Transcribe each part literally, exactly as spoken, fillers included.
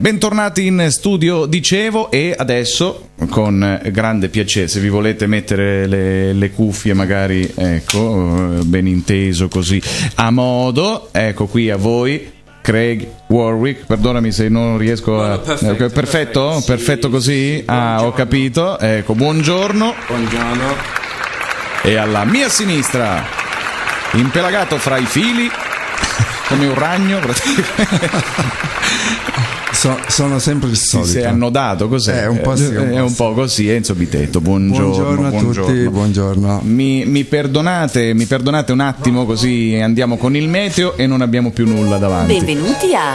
Bentornati in studio, dicevo, e adesso con grande piacere, se vi volete mettere le, le cuffie magari, ecco, ben inteso così a modo, ecco qui a voi Craig Warwick, perdonami se non riesco a... No, no, perfetto, perfetto, perfetto, sì, perfetto così, sì, ah, ho capito, ecco, buongiorno. Buongiorno. E alla mia sinistra, impelagato fra i fili, come un ragno, So, sono sempre il solito. si è annodato, cos'è? È un po' sì, un po', è un po' così, Enzo Bitetto. Buongiorno, buongiorno a buongiorno. tutti, buongiorno. Mi, mi perdonate, mi perdonate un attimo, così andiamo con il meteo e non abbiamo più nulla davanti. Benvenuti a...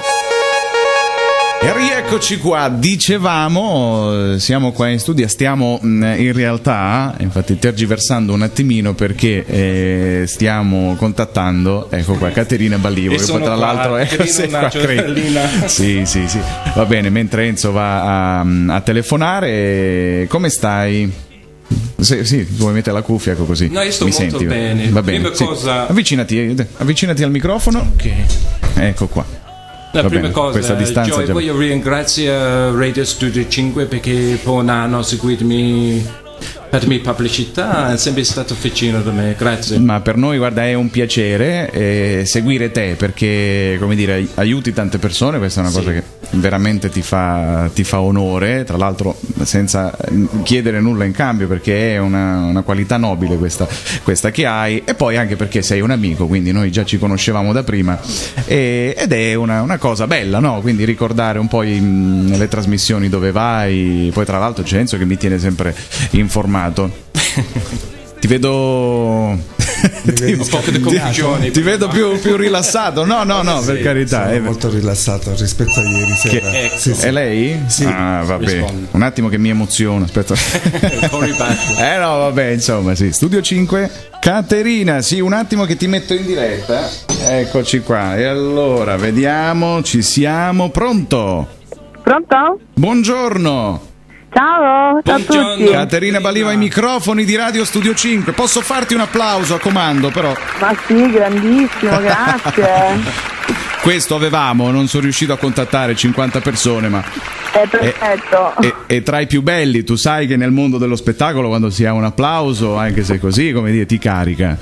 E rieccoci qua, dicevamo, siamo qua in studio, stiamo in realtà, infatti tergiversando un attimino perché eh, stiamo contattando, ecco qua, Caterina Ballivo, e che poi tra qua, l'altro è qua, sì, sì, sì, va bene, mentre Enzo va a, a telefonare, come stai? Sì, sì, vuoi mettere la cuffia, ecco così. No, io sto mi molto senti? bene. Va bene, Prima sì. cosa... avvicinati, avvicinati al microfono, Ok. ecco qua. La Va prima bene, cosa, questa distanza Joy, già... voglio ringraziare Radio Studio cinque perché per un anno seguitemi, fatemi pubblicità, è sempre stato vicino da me, grazie. Ma per noi, guarda, è un piacere eh, seguire te perché, come dire, aiuti tante persone, questa è una Sì. cosa che veramente ti fa, ti fa onore, tra l'altro senza chiedere nulla in cambio, perché è una, una qualità nobile questa, questa che hai, e poi anche perché sei un amico, quindi noi già ci conoscevamo da prima, e, ed è una, una cosa bella, no? Quindi ricordare un po' i, le trasmissioni dove vai, poi tra l'altro c'è Enzo che mi tiene sempre informato. Ti vedo... ti, Un po' di confusione. ti vedo più, più rilassato. No, no, no, Sì, per carità. Sono È, molto rilassato rispetto a ieri sera. che- Ecco. Sì, sì. è lei? Sì. Ah, vabbè. Rispondo. Un attimo che mi emoziono. Aspetta. Corri back. Eh no, vabbè, insomma, sì. Studio cinque. Caterina, sì, un attimo che ti metto in diretta. Eccoci qua. E allora, vediamo, ci siamo. Pronto? Pronto? Buongiorno. Ciao, ciao a Buongiorno. tutti. Caterina Ballivo ai microfoni di Radio Studio cinque. Posso farti un applauso a comando, però Ma sì, grandissimo, grazie. questo avevamo, non sono riuscito a contattare cinquanta persone, ma È perfetto. è, è tra i più belli. Tu sai che nel mondo dello spettacolo, quando si ha un applauso, anche se così, come dire, ti carica.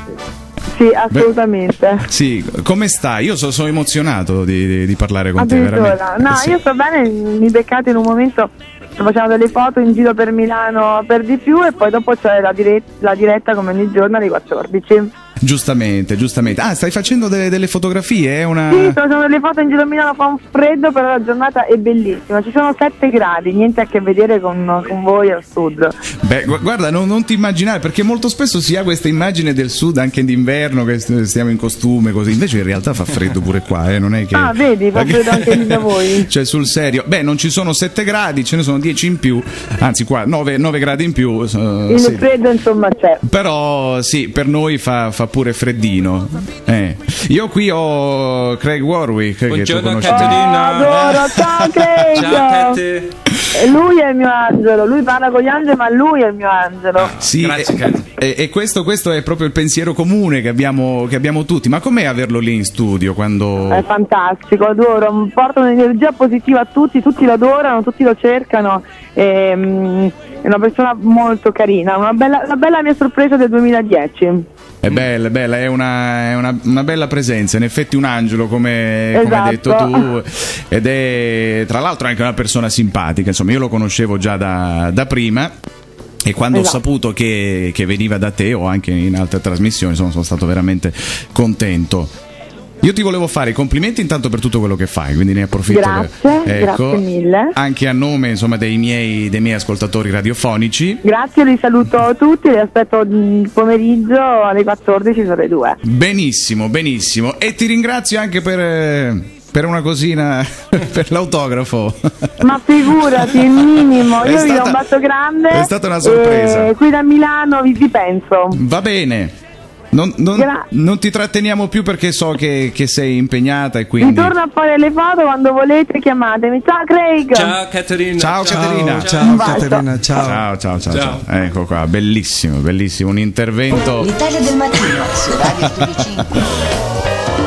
Sì, assolutamente. Sì, come stai? Io so- sono emozionato di, di- di parlare con te, Addirittura. veramente. No, Sì. io sto bene, mi beccate in un momento, sto facendo delle foto in giro per Milano per di più e poi dopo c'è la, dire- la diretta come ogni giorno alle quattordici. Giustamente, giustamente. Ah, stai facendo delle, delle fotografie? È una... Sì, sto facendo delle foto in giro a Milano, fa un freddo, però la giornata è bellissima. Ci sono sette gradi, niente a che vedere con, con voi al sud. Beh, gu- guarda, non, non ti immaginare, perché molto spesso si ha questa immagine del sud anche d'inverno, che st- stiamo in costume così, invece in realtà fa freddo pure qua, eh? Non è che... Ah, vedi, fa freddo anche lì da voi. Cioè, sul serio, beh, non ci sono sette gradi, ce ne sono dieci in più, anzi qua nove gradi in più, eh, Il sì. freddo insomma c'è. Però sì, per noi fa, fa pure freddino. Eh. Io qui ho Craig Warwick, che tu Buongiorno, conosci. Caterina. Adoro, ciao Craig! Ciao Katy. E lui è il mio angelo, lui parla con gli angeli ma lui è il mio angelo. Sì, Grazie, e, Katy. e, e questo, questo è proprio il pensiero comune che abbiamo, che abbiamo tutti. Ma com'è averlo lì in studio quando... È fantastico, adoro, porta un'energia positiva a tutti, tutti lo adorano, tutti lo cercano, e, mm, è una persona molto carina, una bella, una bella mia sorpresa del duemiladieci. È bella, è bella, è una, è una, una bella presenza, in effetti un angelo come, come hai detto Esatto. tu, ed è tra l'altro anche una persona simpatica, insomma io lo conoscevo già da, da prima. E quando Esatto. ho saputo che, che veniva da te o anche in altre trasmissioni, insomma, sono stato veramente contento. Io ti volevo fare i complimenti intanto per tutto quello che fai, quindi ne approfitto. Grazie, per- ecco, grazie mille. Anche a nome, insomma, dei miei, dei miei ascoltatori radiofonici. Grazie, li saluto tutti, li aspetto il pomeriggio alle quattordici sulle due. Benissimo, benissimo. E ti ringrazio anche per, eh, per una cosina, per l'autografo. Ma figurati, il minimo, È io vi do stata- un bacio grande. è stata una sorpresa. E qui da Milano vi, vi penso. Va bene. Non, non- Gra- non ti tratteniamo più perché so che, che sei impegnata e quindi... Ritorno a fare le foto quando volete, chiamatemi. Ciao Craig! Ciao Caterina. Ciao, Caterina. Ciao, Un ciao bacio. Caterina, ciao. Ciao, ciao, ciao, Ciao. ciao. Ecco qua, bellissimo, bellissimo, un intervento. L'Italia del mattino su Radio Studio cinque.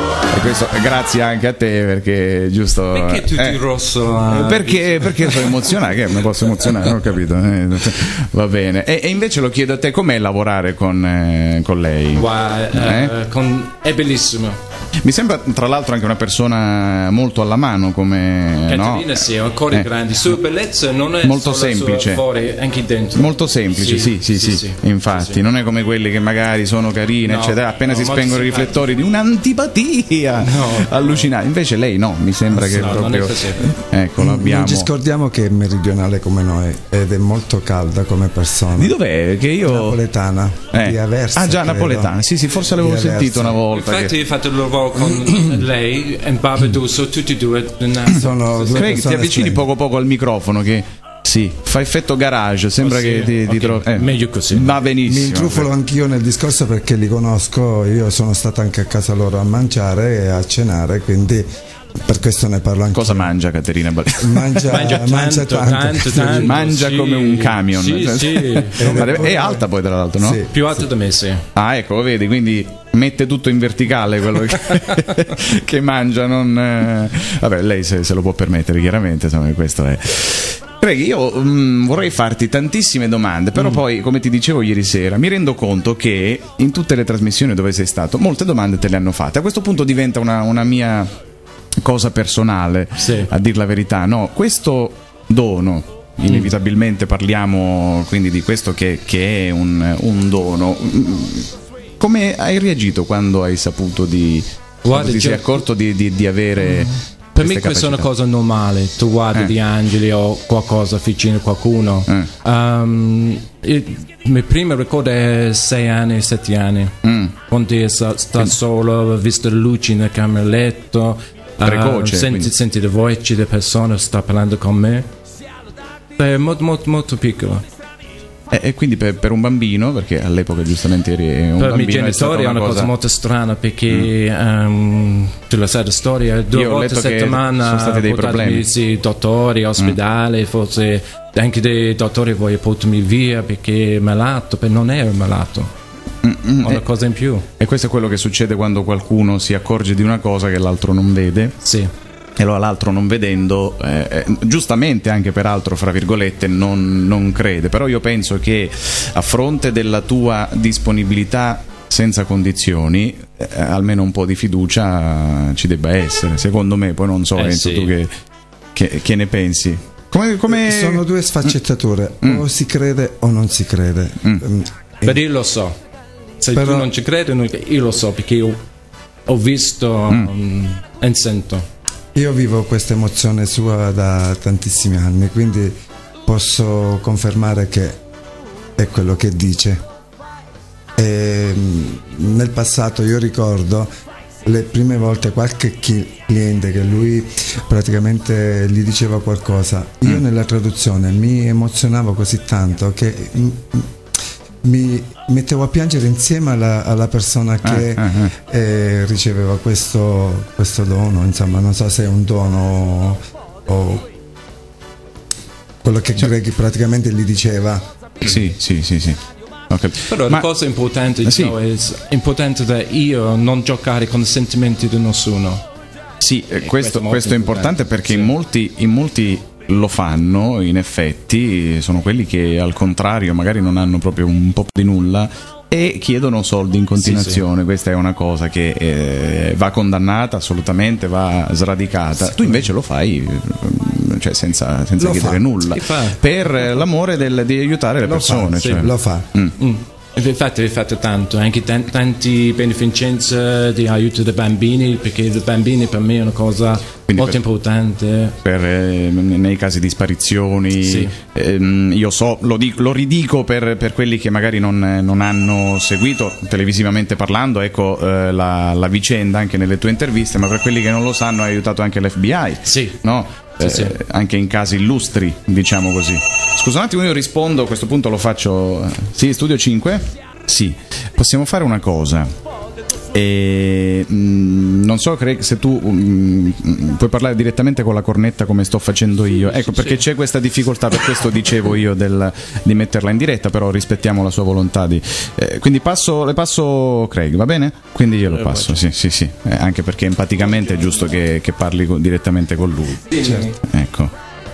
questo grazie anche a te, perché giusto. Perché tutti eh, il rosso? Eh, perché, perché sono emozionato, che mi posso emozionare, non ho capito. Eh, va bene. E, e invece lo chiedo a te, com'è lavorare con, eh, con lei? Wow, Eh? eh, con, è bellissimo. Mi sembra tra l'altro anche una persona molto alla mano, come Caterina, no? sì, è ancora Eh. grande. Sua bellezza non è Molto solo semplice. fuori, anche dentro. Molto semplice, sì, sì, sì, sì. infatti, Sì, sì. non è come quelli che magari sono carine, No, eccetera, appena no, si molto spengono i simpatiche. riflettori di un'antipatia No, allucinante. Invece lei no, mi sembra che No, non proprio è così. ecco, Non l'abbiamo. ci scordiamo che è meridionale come noi ed è molto calda come persona. Di dov'è? Che io Napoletana, Eh. di Aversa. Ah già, credo. napoletana. Sì, sì, forse l'avevo Di Aversa. sentito una volta. Infatti che- ho fatto il lavoro con lei e Barbadoso, tutti e due. Sono due Craig, ti persone avvicini splendide. poco poco al microfono che sì, fa effetto garage, sembra Oh, sì? che ti, ti Ok, trovi eh. meglio così. Va Mi benissimo. intrufolo anch'io nel discorso perché li conosco, io sono stato anche a casa loro a mangiare e a cenare, quindi per questo ne parlo anche. Cosa mangia Caterina Bal- Mangia, Mangia tanto, mangia tanto. tanto, tanto. Mangia sì. come un camion. Sì, sì. Ma deve- è alta poi tra l'altro, no? Sì. Più alto da me, sì. Ah, ecco, vedi, quindi mette tutto in verticale quello che, che mangia, non eh, vabbè, lei se, se lo può permettere, chiaramente, insomma, questo è. Craig, io mm, vorrei farti tantissime domande, però poi, come ti dicevo ieri sera, mi rendo conto che in tutte le trasmissioni dove sei stato, molte domande te le hanno fatte. A questo punto diventa una, una mia cosa personale, Sì. a dir la verità, no? Questo dono, inevitabilmente parliamo quindi di questo che, che è un, un dono. Come hai reagito quando hai saputo di Guarda, quando ti sei già- accorto di, di, di avere Per queste me questa è una capacità? cosa normale. Tu guardi Eh. gli angeli o qualcosa vicino a qualcuno. Eh. Um, il mio primo ricordo è sei anni, sette anni. Mm. Quando sta, sta solo, ho visto le luci nel camera letto. Precoce, uh, senti, quindi. senti le voci delle persone, sta parlando con me. È molto, molto, molto piccolo. E, e quindi per, per un bambino, perché all'epoca giustamente eri un Per i miei bambino, è stata genitori è una cosa, cosa molto strana perché um, tu la sai la storia, due Io ho volte a letto che settimana sono stati dei portatemi, problemi. sì, dottori, ospedale, forse anche dei dottori vogliono portarmi via perché è malato, per non ero malato. Mm, Una e, cosa in più. e questo è quello che succede quando qualcuno si accorge di una cosa che l'altro non vede. Sì. E allora l'altro non vedendo, eh, eh, giustamente anche peraltro, fra virgolette, non, non crede. Però io penso che a fronte della tua disponibilità senza condizioni, eh, almeno un po' di fiducia ci debba essere, secondo me. Poi non so, Eh, Enzo, sì. tu che, che, che ne pensi? Come, come... Sono due sfaccettature, Mm. o si crede o non si crede. Mm. Mm. Per io lo so. Se Però- tu non ci credi, non- io lo so perché io ho visto Mm. um, e sento. Io vivo questa emozione sua da tantissimi anni, quindi posso confermare che è quello che dice. E, mm, nel passato io ricordo le prime volte qualche chi- cliente che lui praticamente gli diceva qualcosa, io Mm. nella traduzione mi emozionavo così tanto che mm, mi mettevo a piangere insieme alla, alla persona che Ah, ah, ah. eh, riceveva questo, questo dono, insomma non so se è un dono o, o quello che Greg praticamente gli diceva. Sì, sì, sì, sì. Ho capito. Però Ma- la cosa importante Eh, sì. Joe, è importante da io non giocare con i sentimenti di nessuno. Sì, eh, questo questo, è molto questo è importante importante, perché sì. in molti, in molti lo fanno, in effetti, sono quelli che al contrario magari non hanno proprio un po' di nulla e chiedono soldi in continuazione. Questa è una cosa che eh, va condannata assolutamente, va sradicata. Tu invece lo fai, eh, cioè senza, senza Lo chiedere fa. nulla, Si fa. per eh, l'amore del- di aiutare le Lo persone. fa, sì, cioè. lo fa. Mm. Mm. Infatti vi fate tanto, anche tan- tanti beneficenze di aiuto dei bambini, perché i bambini per me è una cosa Quindi molto per- importante. Per, eh, nei casi di sparizioni, Sì. ehm, io so, lo, dico- lo ridico per, per quelli che magari non, non hanno seguito televisivamente parlando, ecco eh, la, la vicenda anche nelle tue interviste, ma per quelli che non lo sanno hai aiutato anche l'F B I, Sì. no? Sì, Eh, sì. Anche in casi illustri, diciamo così. Scusa un attimo, io rispondo, a questo punto lo faccio. Sì, Studio cinque? Sì, possiamo fare una cosa. E mh, non so, Craig, se tu mh, puoi parlare direttamente con la cornetta come sto facendo io. Ecco, perché c'è questa difficoltà, per questo dicevo io del, di metterla in diretta, però rispettiamo la sua volontà di, eh, quindi passo, le passo Craig, va bene? Quindi glielo passo, sì, sì, sì, eh, anche perché empaticamente è giusto che, che parli con, direttamente con lui. Certo. Ecco.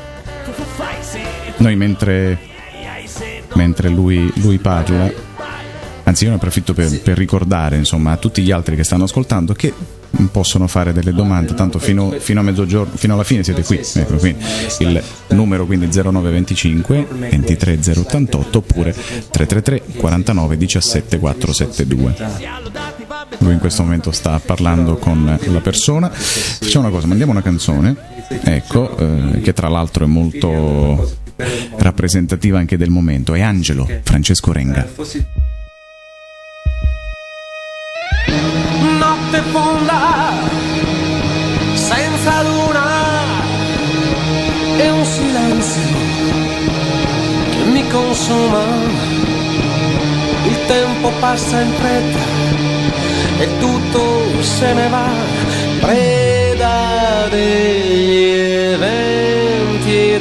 Noi mentre mentre lui, lui parla, anzi io ne approfitto per, per ricordare insomma a tutti gli altri che stanno ascoltando che possono fare delle domande, tanto fino, fino a mezzogiorno, fino alla fine siete qui, ecco, quindi il numero quindi zero nove venticinque ventitré zero ottantotto oppure tre tre tre quarantanove diciassette quattrocentosettantadue. Lui in questo momento sta parlando con la persona. Facciamo una cosa, mandiamo una canzone, ecco, eh, che tra l'altro è molto rappresentativa anche del momento, è Angelo, Francesco Renga. Notte fonda, senza luna, e un silenzio che mi consuma. Il tempo passa in fretta e tutto se ne va, preda degli eventi e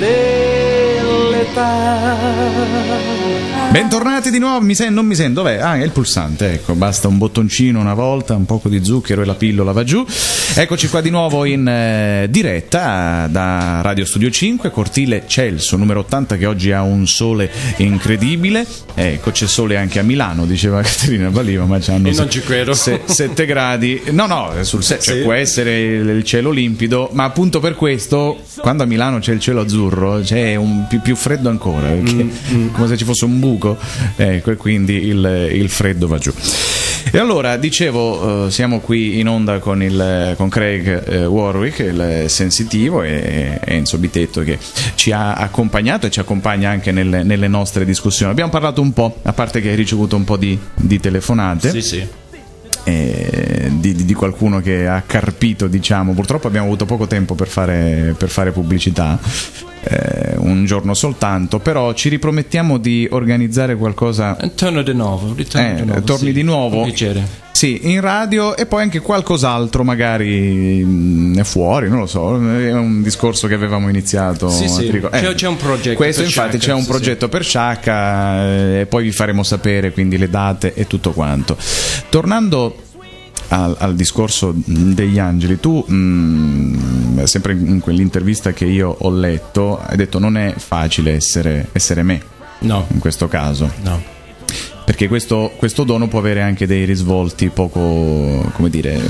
dell'età. Bentornati di nuovo, mi sento, non mi sento, dov'è? Ah, è il pulsante, ecco, basta un bottoncino una volta, un poco di zucchero e la pillola va giù. Eccoci qua di nuovo in eh, diretta da Radio Studio cinque, cortile Celso, numero ottanta, che oggi ha un sole incredibile. Ecco, c'è sole anche a Milano, diceva Caterina Baliva, ma c'hanno Io non ci credo. sette gradi. No, no, sul set, cioè, Sì. può essere il, il cielo limpido, ma appunto per questo, quando a Milano c'è il cielo azzurro, c'è un più, più freddo ancora, perché Mm, come se ci fosse un buco. Ecco, e quindi il, il freddo va giù. E allora, dicevo, eh, siamo qui in onda con, il, con Craig eh, Warwick, il sensitivo, e, e Enzo Bitetto, che ci ha accompagnato e ci accompagna anche nelle, nelle nostre discussioni. Abbiamo parlato un po', a parte che hai ricevuto un po' di, di telefonate. Sì, sì. eh, di, di qualcuno che ha carpito, diciamo. Purtroppo abbiamo avuto poco tempo per fare, per fare pubblicità, eh, un giorno soltanto, però ci ripromettiamo di organizzare qualcosa. Torno di nuovo, ritorno Eh, di nuovo, torni sì, di nuovo? con piacere. Sì, in radio, e poi anche qualcos'altro magari mh, fuori, non lo so, è un discorso che avevamo iniziato. Sì, sì. ti ricordo. C'è- c'è un progetto Questo per infatti Sciacca, c'è un sì, progetto per Sciacca, eh, e poi vi faremo sapere quindi le date e tutto quanto. Tornando al, al discorso degli angeli, tu mh, sempre in quell'intervista che io ho letto hai detto non è facile essere, essere me No, in questo caso, no. perché questo, questo dono può avere anche dei risvolti poco, come dire,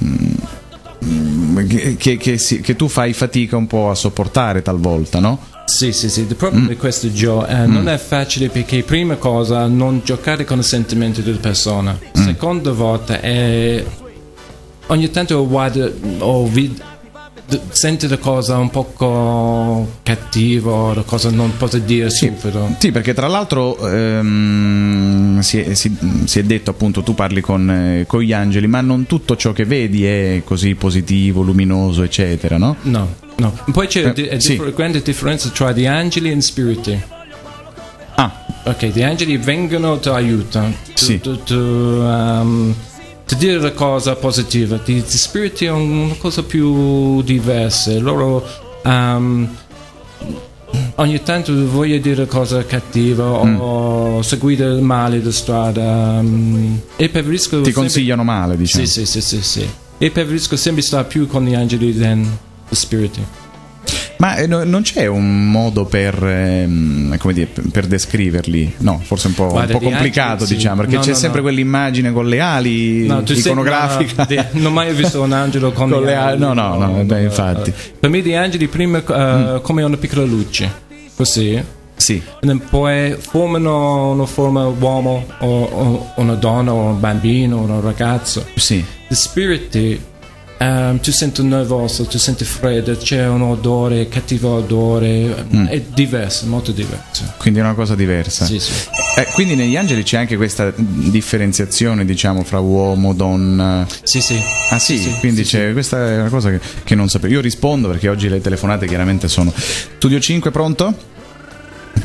um, che, che, che, si, che tu fai fatica un po' a sopportare talvolta, no? Sì, sì, sì. Il problema di questo gioco eh, non è facile perché, prima cosa, non giocare con i sentimenti della persona. Seconda volta è ogni tanto guarda o vid- d- senti la cosa un poco cattivo, la cosa non posso dire subito. Sì, perché tra l'altro ehm, si, è, si, si è detto, appunto, tu parli con, eh, con gli angeli, ma non tutto ciò che vedi è così positivo, luminoso, eccetera, no? No, no. Poi c'è Eh, di- è sì. differ- grande differenza tra gli angeli e spiriti. Ah, Ok, gli angeli vengono, ti aiutano, ti, Sì. ti, ti, um, ti dire la cosa positiva. Gli gli spiriti è una cosa più diversa. Loro um, ogni tanto vogliono dire cose cattive o seguire male la strada, um, e preferisco ti sempre- consigliano male, diciamo. Sì, sì, sì, sì, sì. E preferisco sempre stare più con gli angeli than gli spiriti. Ma eh, no- non c'è un modo per, ehm, come dire, per, per descriverli? No, forse un po', Guarda, un po' di complicato, angeli, sì. diciamo, perché No, c'è no, sempre no. quell'immagine con le ali No, tu sei- iconografica. no, di- non ho mai visto un angelo con, Con gli le ali, no, no, no, beh, infatti. Per me gli angeli prima eh, come una piccola luce, così, Sì, e poi formano una forma uomo o, o una donna o un bambino o un ragazzo. sì. Gli spiriti, ehm, tu senti nervoso, tu senti freddo, c'è un odore, cattivo odore, è diverso, molto diverso. Quindi è una cosa diversa. Sì, sì. Eh, quindi negli angeli c'è anche questa differenziazione, diciamo, fra uomo, donna. Sì, sì. Ah sì, Sì, sì, quindi sì, c'è, questa è una cosa che, che non sapevo. Io rispondo perché oggi le telefonate chiaramente sono. Studio cinque, pronto?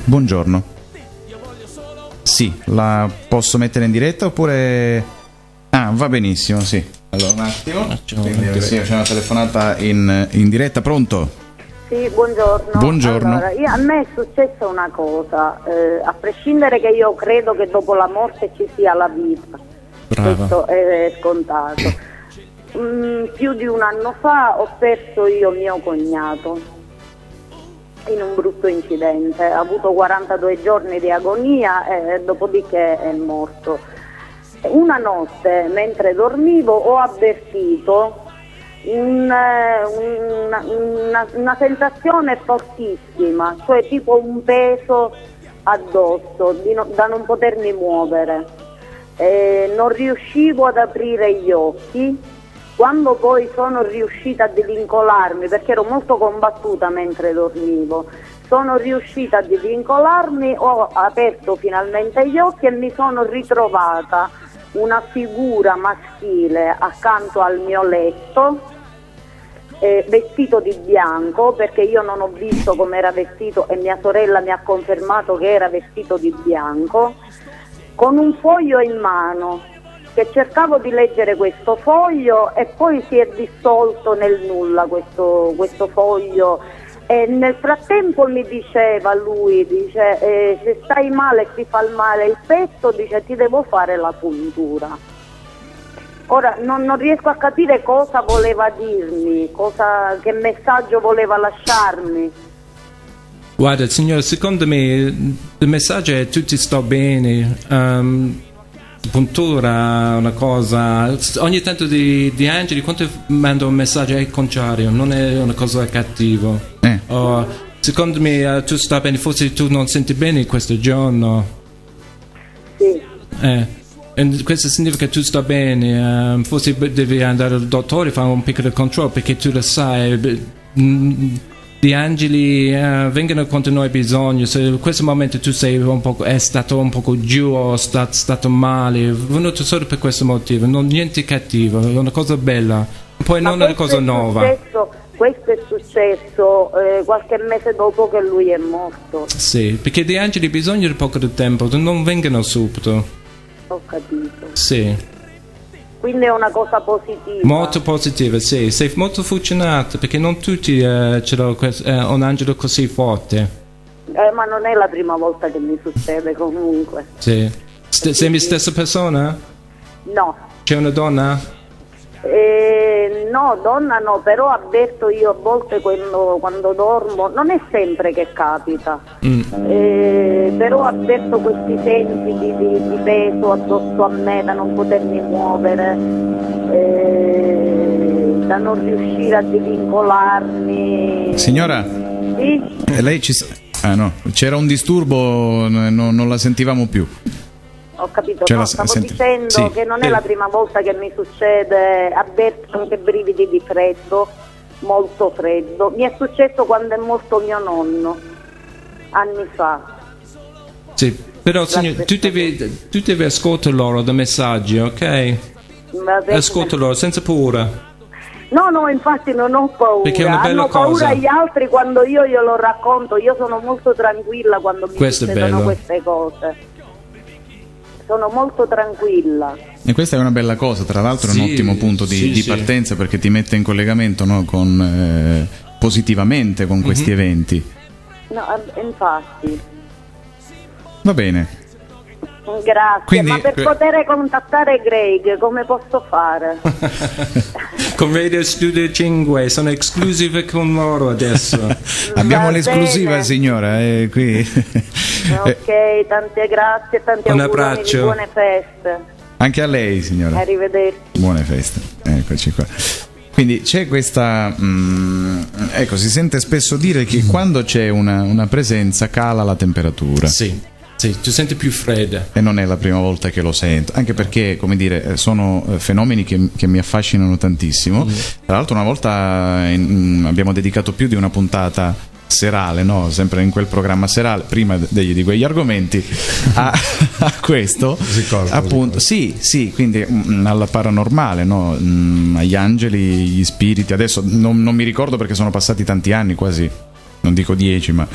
Buongiorno. Sì, la posso mettere in diretta oppure Ah, va benissimo, sì. Allora un attimo. Facciamo Quindi, una sì, c'è una telefonata in, in diretta, pronto? Sì, buongiorno. Buongiorno. Allora, io, a me è successa una cosa, eh, a prescindere che io credo che dopo la morte ci sia la vita, Brava. questo è scontato. Mm, più di un anno fa ho perso io mio cognato in un brutto incidente, ha avuto quarantadue giorni di agonia e dopodiché è morto. Una notte, mentre dormivo, ho avvertito un, una, una, una sensazione fortissima, cioè tipo un peso addosso di no, da non potermi muovere. Eh, non riuscivo ad aprire gli occhi. Quando poi sono riuscita a divincolarmi, perché ero molto combattuta mentre dormivo, sono riuscita a divincolarmi, ho aperto finalmente gli occhi e mi sono ritrovata una figura maschile accanto al mio letto, eh, vestito di bianco, perché io non ho visto come era vestito e mia sorella mi ha confermato che era vestito di bianco, con un foglio in mano, che cercavo di leggere questo foglio e poi si è dissolto nel nulla questo, questo foglio. E nel frattempo mi diceva lui, dice, eh, se stai male e ti fa male il petto, dice, ti devo fare la puntura. Ora non, non riesco a capire cosa voleva dirmi, cosa, che messaggio voleva lasciarmi. Guarda, signora, secondo me il messaggio è tutti sto bene. Um, puntura, una cosa. Ogni tanto di, di angeli, quando mando un messaggio è il contrario, non è una cosa cattiva. Eh. Oh, secondo me uh, tu sta bene, forse tu non senti bene questo giorno. Sì. Eh. E questo significa che tu sta bene, uh, forse devi andare al dottore e fare un piccolo controllo, perché tu lo sai, mm, gli angeli uh, vengono quando noi abbiamo bisogno. Se in questo momento tu sei un po', è stato un po' giù o sta, stato male, è venuto solo per questo motivo, non niente cattivo, è una cosa bella, poi Ma non è una cosa è nuova. Successo, questo è successo eh, qualche mese dopo che lui è morto. Sì, perché gli angeli bisogna di poco di tempo, non vengono subito. Ho capito. Sì. Quindi è una cosa positiva. Molto positiva, sì, sei molto fortunato, perché non tutti eh, ce l'hanno eh, un angelo così forte. Eh, ma non è la prima volta che mi succede comunque. Sì. St- sei la stessa persona? No. C'è una donna? Eh, no, donna no, però avverto io a volte quando, quando dormo, non è sempre che capita, Mm. eh, però avverto questi sensi di, di, di peso addosso a me, da non potermi muovere, eh, da non riuscire a divincolarmi. Signora? Sì? Eh, lei ci... Ah no, c'era un disturbo, no, non la sentivamo più. Ho capito, C'è no, la- stavo senti- dicendo sì. che non è Eh. la prima volta che mi succede, avverto anche brividi di freddo, molto freddo. Mi è successo quando è morto mio nonno, anni fa. Sì, però signor, tu devi, tu devi ascoltare loro dei messaggi, ok? Va bene. Ascolta loro senza paura. No, no, infatti non ho paura. Perché è una bella Hanno paura cosa. gli altri quando io glielo racconto. Io sono molto tranquilla quando mi Questo è succedono bello. queste cose. Sono molto tranquilla. E questa è una bella cosa, tra l'altro è un Sì, ottimo punto di, sì, di sì. partenza, perché ti mette in collegamento, no, con, eh, positivamente con questi Mhm. eventi. No, eh, infatti. Va bene. Grazie, Quindi- ma per poter contattare Greg come posso fare? Con Radio Studio cinque sono esclusive con loro adesso. Abbiamo Va l'esclusiva, bene. signora, eh, qui. Ok, tante grazie e tanti Un auguri abbraccio. di buone feste. Anche a lei, signora. Arrivederci. Buone feste. Eccoci qua. Quindi c'è questa... mm, ecco, si sente spesso dire che quando c'è una, una presenza cala la temperatura. Sì, sì, tu senti più fredda. E non è la prima volta che lo sento, anche perché, come dire, eh, sono eh, fenomeni che, che mi affascinano tantissimo. Tra l'altro una volta eh, in- abbiamo dedicato più di una puntata serale, no? Sempre in quel programma serale, prima degli, di quegli argomenti, a, a questo, Ricordo, appunto, sì, sì, quindi mm, alla paranormale, no? Mm, agli angeli, gli spiriti, adesso non, non mi ricordo perché sono passati tanti anni, quasi, non dico dieci, ma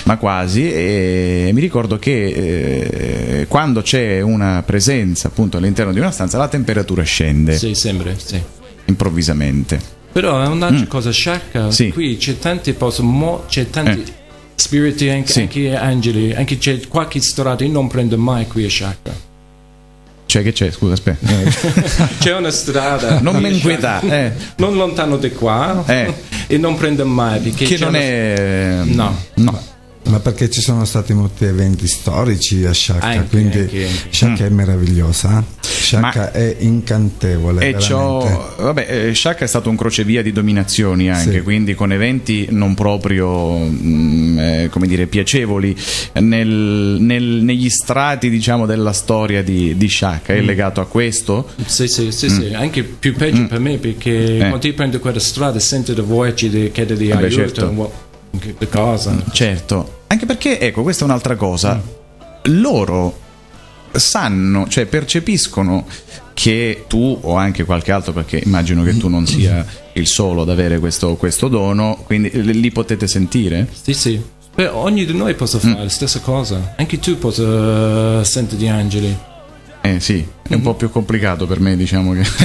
ma quasi, e mi ricordo che eh, quando c'è una presenza appunto all'interno di una stanza la temperatura scende. Sì, sembra, sì. Improvvisamente. Però è un'altra Mm. cosa sciacca, Sì. qui c'è tanti posti, mo- c'è tanti Eh. spiriti, anche, Sì. anche angeli, anche c'è qualche strada, io non prendo mai qui a Sciacca. Cioè che c'è? Scusa, aspetta. C'è una strada Non qui a mi inquieta, Sciacca, eh. non lontano di qua, Eh. e non prendo mai perché Che c'è non una- è... No. No. Ma perché ci sono stati molti eventi storici a Sciacca, Anche, quindi anche, anche. Sciacca è meravigliosa. eh. Sciacca Ma- è incantevole. E veramente. ciò, vabbè, eh, Sciacca è stato un crocevia di dominazioni anche, Sì. quindi con eventi non proprio mm, eh, come dire piacevoli nel- nel- negli strati diciamo della storia di, di Sciacca. È Mm. legato a questo? Sì, sì, sì, sì, anche più peggio per me perché Eh. quando io prendo quella strada sento le voci di chiedere di Vabbè, aiuto, certo. wo- che che cosa. Certo, anche perché ecco, questa è un'altra cosa. Loro sanno, cioè percepiscono che tu o anche qualche altro, perché immagino che tu non sia il solo ad avere questo, questo dono, quindi li li potete sentire? Sì, sì. Beh, ogni di noi può fare la stessa cosa. Anche tu puoi uh, sentire gli angeli. Eh sì, è un po' più complicato per me, diciamo che...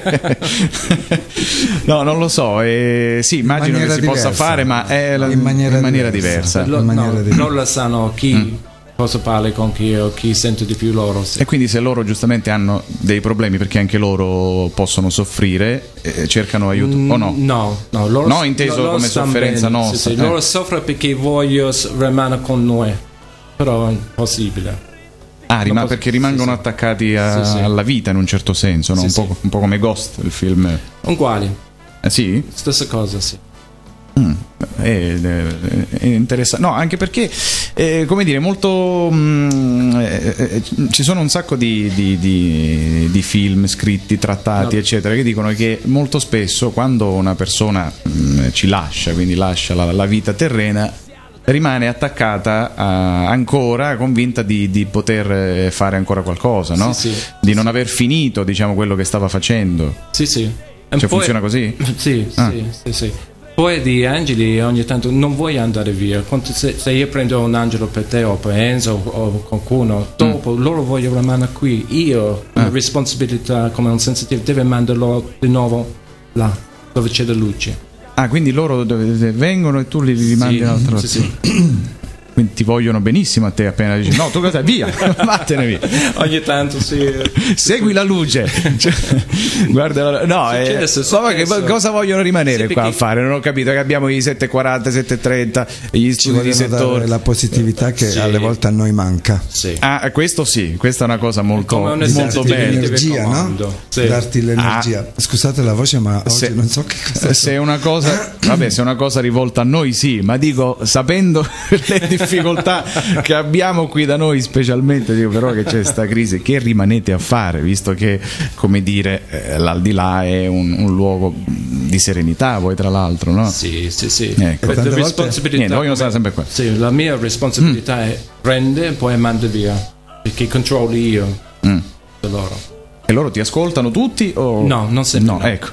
no, non lo so, eh, sì, immagino che maniera si possa diversa. fare, ma è la- In maniera diversa. diversa. Lo- in maniera no, di- non lo sanno chi posso parlare con chi o chi sente di più loro. Sì. E quindi se loro giustamente hanno dei problemi, perché anche loro possono soffrire, eh, cercano aiuto o no? No, no, loro, No, inteso loro come stanno sofferenza bene, nostra, sì, sì. eh. Loro soffrono perché vogliono s- rimanere con noi. Però è impossibile. Ah, rima- Non posso- perché rimangono sì, sì. attaccati a- Sì, sì. alla vita in un certo senso, no? Sì, un, sì. po', un po' come Ghost, il film. Uguali, Eh, sì? stessa cosa, sì. Mm, è, è- è interessante, no, anche perché eh, come dire, molto mm, eh, eh, ci sono un sacco di, di- di- di film scritti, trattati, No. eccetera, che dicono che molto spesso quando una persona mm, ci lascia, quindi lascia la, la vita terrena, rimane attaccata a- ancora convinta di, di poter eh, fare ancora qualcosa, no? Sì, sì. Di non aver finito, diciamo, quello che stava facendo. Sì, sì. E Cioè poi- funziona così? Sì, Ah. sì, sì, sì. Poi di angeli ogni tanto non vuoi andare via. Quando- Se, se io prendo un angelo per te o per Enzo o, o qualcuno, dopo loro vogliono rimanere qui. Io, Ah. una responsabilità come un sensitivo, devo mandarlo di nuovo là, dove c'è la luce. Ah, quindi loro dove- vengono e tu li, li rimandi Sì, un'altra sì, volta. sì. Quindi ti vogliono benissimo a te appena dici no, tu cosa via, vattene via. Ogni tanto sì. Segui la luce. Cioè, guarda, la- no, eh, Successo, so che successo. cosa vogliono rimanere Sì, qua a perché- fare? Non ho capito che abbiamo i sette e quaranta, sette e trenta, gli Ci studi di vogliono dare settore. la positività che Sì. alle volte a noi manca. Sì. Ah, questo sì, questa è una cosa molto, Come una molto sensazione bella. di L'energia, no? comando. Sì. Darti l'energia. Scusate la voce, ma oggi Se- non so che cosa. Se è una cosa, vabbè, se è una cosa rivolta a noi, sì, ma dico, sapendo le difficoltà che abbiamo qui da noi, specialmente, dico però che c'è sta crisi, che rimanete a fare, visto che, come dire, eh, l'aldilà è un, un luogo di serenità, poi tra l'altro, no? Sì, sì, sì. Ecco. La Tante volte- responsabilità Niente, vogliono come- stare sempre qua. Sì, la mia responsabilità è prende e poi manda via, perché controlli io Mm. da loro. E loro ti ascoltano tutti? O... No, non sempre No, no. ecco.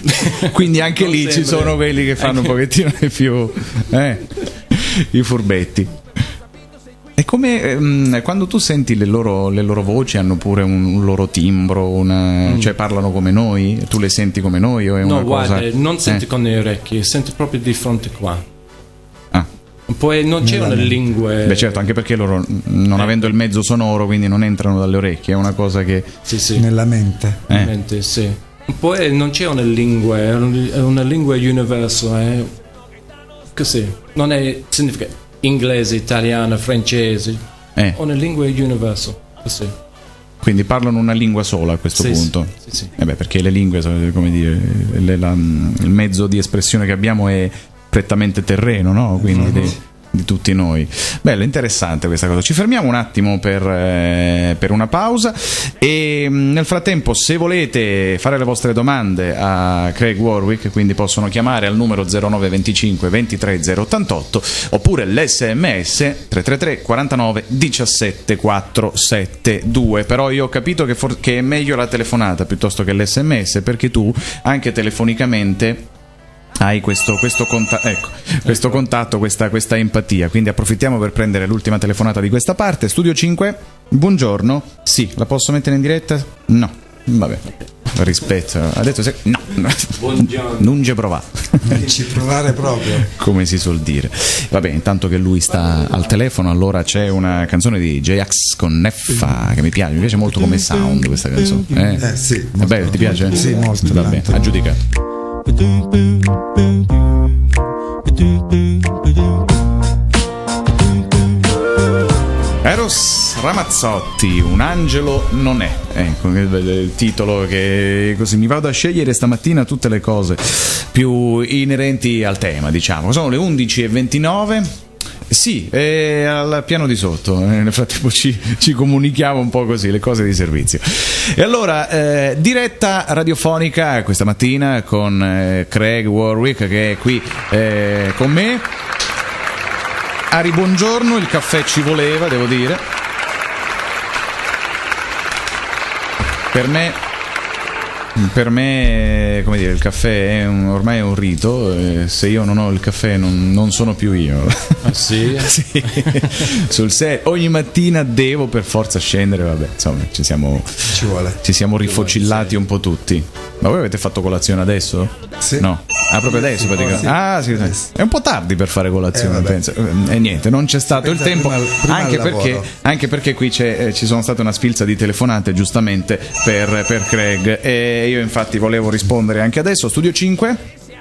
Quindi anche Non lì ci sempre. sono quelli che fanno un pochettino di più, eh, i furbetti. E come ehm, quando tu senti le loro, le loro voci, hanno pure un, un loro timbro, una, cioè parlano come noi, tu le senti come noi o è Mm. No, una guarda, cosa... non senti eh. con le orecchie, senti proprio di fronte qua. Ah. Poi non c'è una lingua. Beh certo, anche perché loro non avendo il mezzo sonoro, quindi non entrano dalle orecchie, è una cosa che... Sì, sì. Nella mente. eh. Veramente, sì. Poi non c'è una lingua, è un- è una lingua universal, è così. Non è significa inglese, italiano, francese. Eh. È una lingua universal, così. Quindi parlano una lingua sola a questo Sì, punto. sì, sì, sì. Eh beh, perché le lingue, sono, come dire, le- la- il mezzo di espressione che abbiamo è prettamente terreno, no? Quindi di, di tutti noi. Bello, interessante questa cosa. Ci fermiamo un attimo per, eh, per una pausa e mh, nel frattempo, se volete fare le vostre domande a Craig Warwick, quindi possono chiamare al numero zero nove venticinque ventitré zero ottantotto oppure l'esse emme esse tre tre tre quarantanove diciassette quattrocentosettantadue. Però io ho capito che, for- che è meglio la telefonata piuttosto che l'esse emme esse, perché tu anche telefonicamente hai questo, questo, conta- ecco, questo ecco. contatto, questa, questa empatia. Quindi approfittiamo per prendere l'ultima telefonata di questa parte. Studio cinque, buongiorno. Sì, la posso mettere in diretta? No, vabbè, rispetto. Ha detto se... no, buongiorno. Non ci provare. Non ci provare proprio. Come si suol dire. Vabbè, intanto che lui sta al telefono, allora c'è una canzone di J-Ax con Neffa che mi piace, mi piace molto come sound questa canzone. Eh, eh sì. È bello, ti piace? Sì, molto. Va bene, aggiudicato. Eros Ramazzotti, un angelo non è. Ecco il titolo, che così mi vado a scegliere stamattina tutte le cose più inerenti al tema, diciamo. Sono le undici e ventinove. Sì, è al piano di sotto. Nel frattempo ci, ci comunichiamo un po' così, le cose di servizio. E allora, eh, diretta radiofonica questa mattina con eh, Craig Warwick, che è qui eh, con me. Ari, buongiorno, il caffè ci voleva, devo dire. Per me, per me, come dire, il caffè è un, ormai è un rito. Eh, se io non ho il caffè non, non sono più io. Ah sì? Sì. Sul serio, ogni mattina devo per forza scendere, vabbè, insomma, ci siamo, ci vuole. Ci siamo rifocillati un po' tutti. Ma voi avete fatto colazione adesso? Sì. No. Ah, proprio adesso, praticamente. Ah, sì, sì. È un po' tardi per fare colazione, eh, penso. E niente, non c'è stato pensa il tempo. Prima, prima anche, perché, anche perché qui c'è, eh, ci sono state una sfilza di telefonate, giustamente, per, per Craig. E io, infatti, volevo rispondere anche adesso. Studio cinque.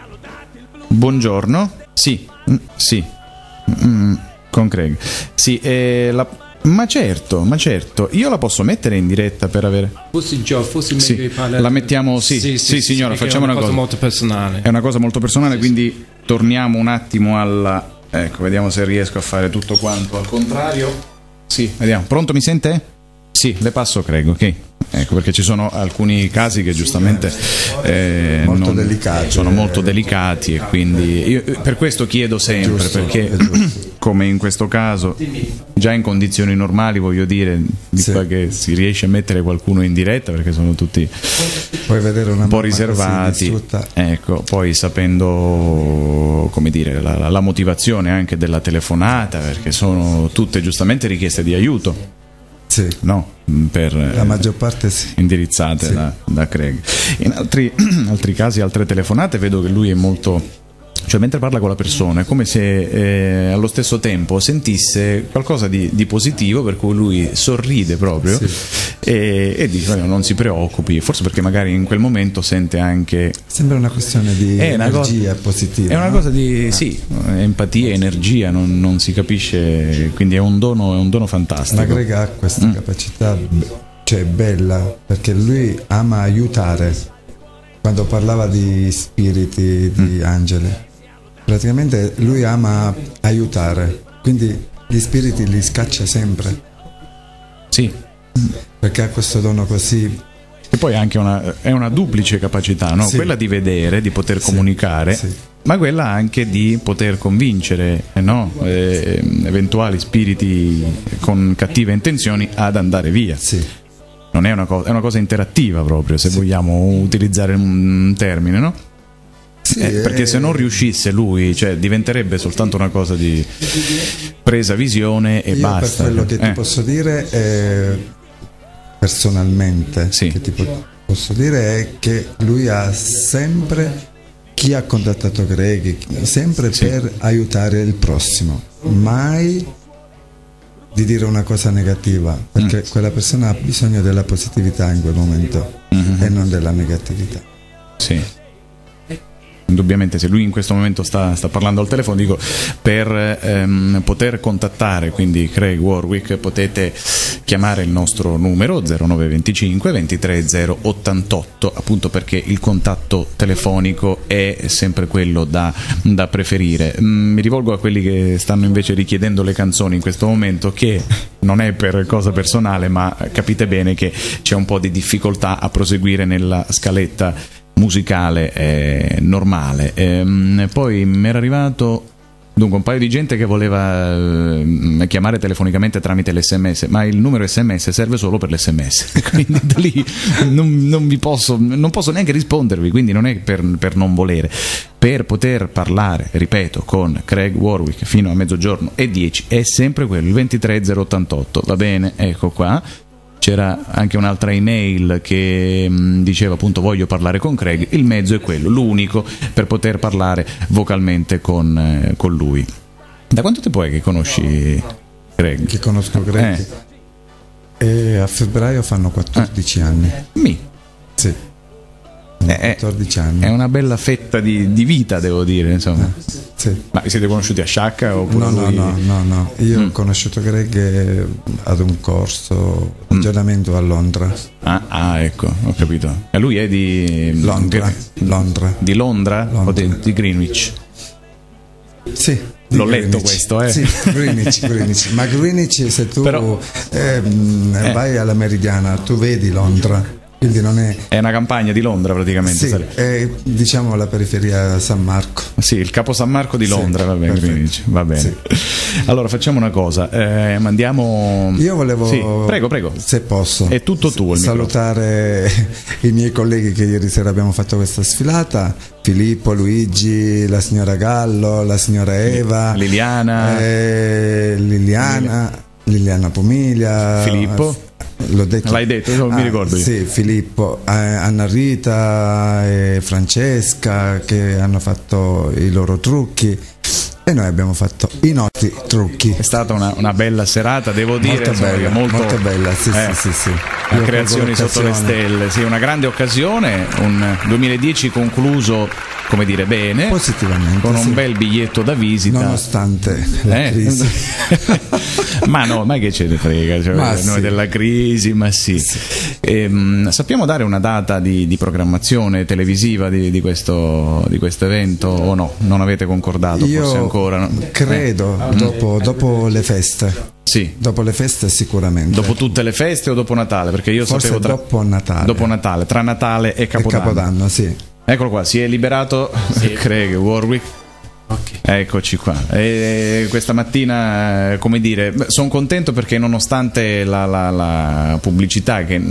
Buongiorno. Sì, mm, sì. Mm, con Craig. Sì, eh, la. Ma certo, ma certo, io la posso mettere in diretta per avere. Forse già, forse meglio sì, parlare. La mettiamo, sì, sì, sì, sì signora, sì, facciamo una, una cosa, cosa molto personale. È una cosa molto personale, sì, quindi sì. Torniamo un attimo alla. Ecco, vediamo se riesco a fare tutto quanto al contrario. Sì, vediamo. Pronto, mi sente? Sì, le passo Craig, ok. Ecco, perché ci sono alcuni casi che giustamente eh, molto non, delicati, sono molto delicati, e quindi io per questo chiedo sempre, giusto, perché come in questo caso già in condizioni normali, voglio dire, di sì. Qua che si riesce a mettere qualcuno in diretta, perché sono tutti puoi vedere una un po' riservati, ecco, poi sapendo, come dire, la, la motivazione anche della telefonata, perché sono tutte giustamente richieste di aiuto. Sì. No, per, la maggior parte sì. Indirizzate sì. da, da Craig. In altri, altri casi, altre telefonate, vedo che lui è molto. Cioè, mentre parla con la persona è come se eh, allo stesso tempo sentisse qualcosa di, di positivo, per cui lui sorride proprio, sì. e, e dice non si preoccupi, forse perché magari in quel momento sente anche. Sembra una questione di è energia cosa, positiva. È una no? cosa di sì, empatia, energia, non, non si capisce, quindi è un dono, è un dono fantastico. Ma Greg ha questa mm. capacità, cioè bella, perché lui ama aiutare. Quando parlava di spiriti, di mm. angeli, praticamente lui ama aiutare, quindi gli spiriti li scaccia sempre. Sì. Perché ha questo dono così. E poi anche una, è una duplice capacità, no? Sì. Quella di vedere, di poter comunicare, sì. Sì. Ma quella anche di poter convincere, no? eh, eventuali spiriti con cattive intenzioni ad andare via. Sì. Non è una cosa, è una cosa interattiva proprio, se sì. vogliamo utilizzare un termine, no? Sì, eh, perché se non riuscisse lui, cioè diventerebbe soltanto una cosa di presa visione e io basta. Per quello che eh. ti posso dire è, personalmente, sì. che ti posso dire è che lui ha sempre, chi ha contattato Craig, sempre sì. per aiutare il prossimo, mai di dire una cosa negativa, perché mm. quella persona ha bisogno della positività in quel momento mm-hmm. e non della negatività. Sì. Indubbiamente, se lui in questo momento sta, sta parlando al telefono, dico, per ehm, poter contattare quindi Craig Warwick potete chiamare il nostro numero zero nove venticinque ventitré zero ottantotto, appunto perché il contatto telefonico è sempre quello da, da preferire. Mm, mi rivolgo a quelli che stanno invece richiedendo le canzoni in questo momento, che non è per cosa personale, ma capite bene che c'è un po' di difficoltà a proseguire nella scaletta musicale eh, normale. Ehm, poi mi era arrivato dunque un paio di gente che voleva eh, chiamare telefonicamente tramite l'esse emme esse, ma il numero esse emme esse serve solo per l'esse emme esse, quindi da lì non, non vi posso non posso neanche rispondervi, quindi non è per, per non volere. per poter parlare, ripeto, con Craig Warwick fino a mezzogiorno e dieci è sempre quello, il ventitré zero ottantotto, va bene, ecco qua. C'era anche un'altra email che mh, diceva appunto voglio parlare con Craig, il mezzo è quello, l'unico per poter parlare vocalmente con, eh, con lui. Da quanto tempo è che conosci Craig? Che conosco Craig? Eh. E a febbraio fanno quattordici eh. anni. Mi. Sì. È, quattordici anni. È una bella fetta di, di vita, devo dire, insomma. Eh, sì. Ma vi siete conosciuti a Sciacca? Oppure no, lui... no, no, no, no. Io mm. ho conosciuto Craig ad un corso di aggiornamento a Londra. Ah, ah, ecco, ho capito. E lui è di Londra. Londra. Di Londra, Londra. o di, di Greenwich? Sì. L'ho Greenwich. letto questo, eh? Sì, Greenwich, Greenwich. Ma Greenwich, se tu Però, eh, eh. vai alla Meridiana, tu vedi Londra. Quindi non è... è una campagna di Londra praticamente. Sì, è diciamo la periferia San Marco. Sì, il capo San Marco di Londra, sì, va bene, quindi, va bene. Sì. Allora facciamo una cosa, eh, mandiamo... Io volevo, sì, prego, prego, se posso, è tutto tuo il salutare microfono. I miei colleghi che ieri sera abbiamo fatto questa sfilata, Filippo, Luigi, la signora Gallo, la signora Eva, Liliana, eh, Liliana, Liliana Pomiglia, Filippo. L'ho detto. L'hai detto, non ah, mi ricordo io. Sì, Filippo, eh, Anna Rita e Francesca che hanno fatto i loro trucchi e noi abbiamo fatto i nostri trucchi. È stata una, una bella serata, devo dire, molto insomma, bella, molto, molto bella, sì, eh, sì, sì, sì. Io creazioni sotto le stelle, sì, una grande occasione, un duemiladieci concluso, come dire, bene, positivamente, con un sì. bel biglietto da visita, nonostante la eh? crisi. Ma no, ma che ce ne frega, cioè, ma noi sì. della crisi, ma sì, sì. Ehm, sappiamo dare una data di, di programmazione televisiva di, di questo di questo evento o no? Non avete concordato? Io forse ancora no? credo eh. dopo, dopo le feste. Sì. Dopo le feste sicuramente. Dopo tutte le feste o dopo Natale? Perché io forse sapevo tra... dopo Natale. Dopo Natale, tra Natale e Capodanno. E Capodanno, sì. Eccolo qua, si è liberato sì. Craig Warwick. Okay. Eccoci qua. E questa mattina, come dire, sono contento perché nonostante la, la, la pubblicità che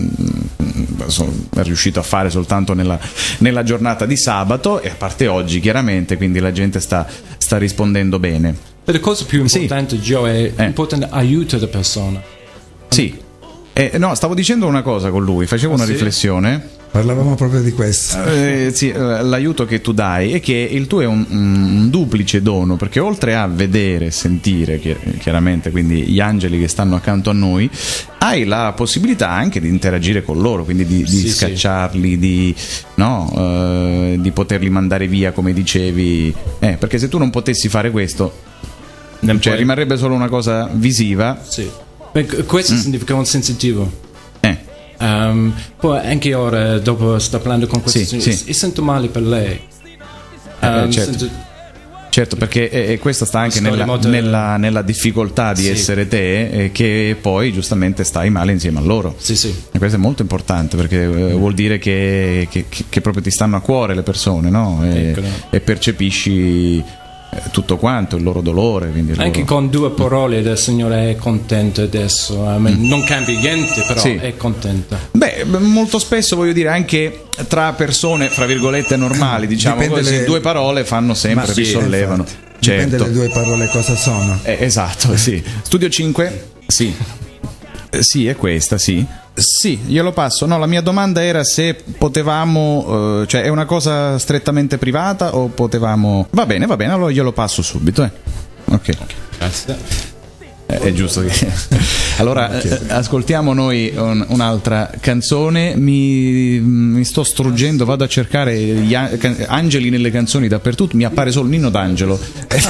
sono riuscito a fare soltanto nella, nella giornata di sabato, e a parte oggi chiaramente, quindi la gente sta, sta rispondendo bene. La cosa più importante, sì. Joe, è eh. importante aiuto la persona. Sì. Eh, no, stavo dicendo una cosa con lui, facevo una sì? riflessione. Parlavamo proprio di questo. Eh, sì, l'aiuto che tu dai è che il tuo è un, un duplice dono, perché oltre a vedere e sentire, chiaramente, quindi gli angeli che stanno accanto a noi, hai la possibilità anche di interagire con loro, quindi di, di sì, scacciarli, sì. di, no, eh, di poterli mandare via, come dicevi, eh, perché se tu non potessi fare questo, cioè, poi... rimarrebbe solo una cosa visiva. Sì. Questo mm. significa un sensitivo. Eh. Um, poi anche ora, dopo sto parlando con questa sì, signora, sì. e sento male per lei. Um, eh, certo. Sento... certo, perché e questo sta anche nella, molto... nella, nella difficoltà di sì. essere te, e che poi giustamente stai male insieme a loro. Sì, sì. E questo è molto importante, perché eh, vuol dire che, che, che proprio ti stanno a cuore le persone, no? E, e percepisci tutto quanto, il loro dolore, quindi il anche loro... con due parole la signora è contenta adesso. I mean, mm. non cambia niente, però sì. è contenta. Beh, molto spesso, voglio dire, anche tra persone fra virgolette normali, diciamo così, le... due parole fanno sempre, sì, risollevano. Certo. Dipende le due parole cosa sono. Eh, esatto, sì. Studio cinque? Sì. Eh, sì, è questa, sì. Sì, glielo passo. No, la mia domanda era se potevamo, eh, cioè è una cosa strettamente privata o potevamo... Va bene, va bene, allora glielo passo subito, eh. Ok. Grazie. Eh, è giusto che... Allora, okay. eh, ascoltiamo noi un, un'altra canzone. Mi, mi sto struggendo, vado a cercare gli an- angeli nelle canzoni dappertutto. Mi appare solo Ninno D'Angelo.